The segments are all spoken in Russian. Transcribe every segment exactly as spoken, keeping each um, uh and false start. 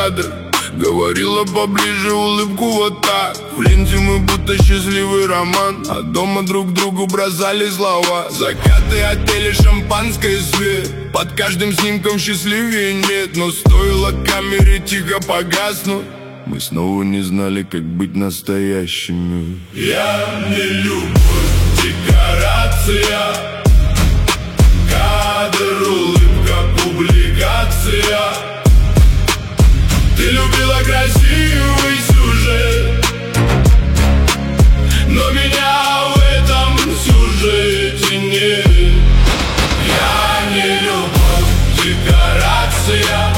кадр. Говорила поближе, улыбку вот так. В ленте мы будто счастливый роман, а дома друг другу бросали слова. Закаты, отели, шампанское, свет. Под каждым снимком счастливее нет. Но стоило камере тихо погаснуть, мы снова не знали, как быть настоящими. Я не любовь, декорация, кадр, улыбка, публикация. Ты любила красивый сюжет, но меня в этом сюжете нет. Я не любовь, декорация,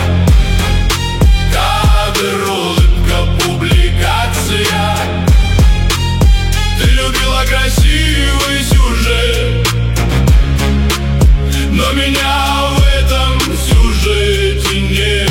кадр, улыбка, публикация. Ты любила красивый сюжет, но меня в этом сюжете нет.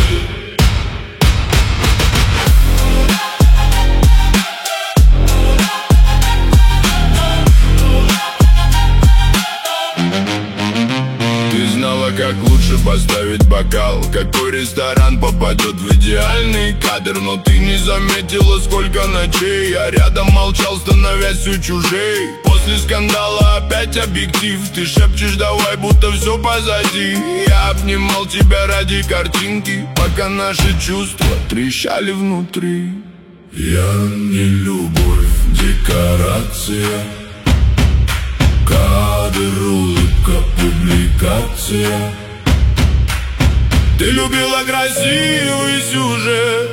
Как лучше поставить бокал, какой ресторан попадет в идеальный кадр. Но ты не заметила, сколько ночей я рядом молчал, становясь все чужей. После скандала опять объектив, ты шепчешь давай, будто все позади. Я обнимал тебя ради картинки, пока наши чувства трещали внутри. Я не любовь, декорация, кадр, улыбка, публикация. Ты любила красивый сюжет,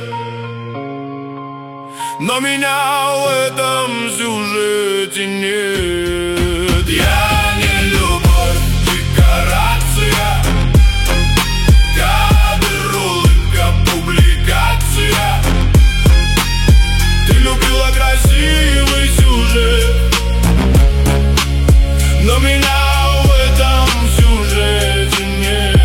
но меня в этом сюжете нет. Я не любовь, декорация, кадр, улыбка, публикация. Ты любила красивый сюжет, но меня в этом сюжете нет.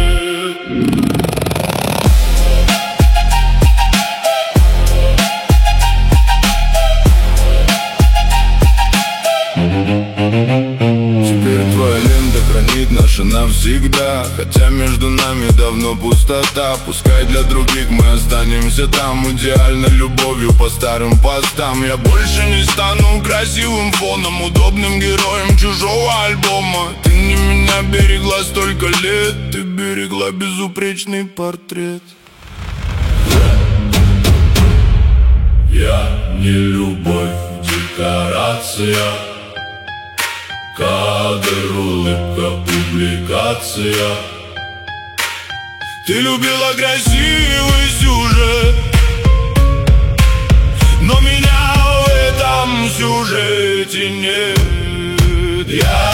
Теперь твоя лента хранит наши навсегда, хотя между нами давно пустота. Пускай для других мы останемся там, идеально любовью по старым постам. Я больше не стану красивым фоном, удобным героем чужого альбома. Ты не меня берегла столько лет, ты берегла безупречный портрет. Я не любовь, декорация, кадр, улыбка, публикация. Ты любила красивый сюжет, но меня в этом сюжете нет. Я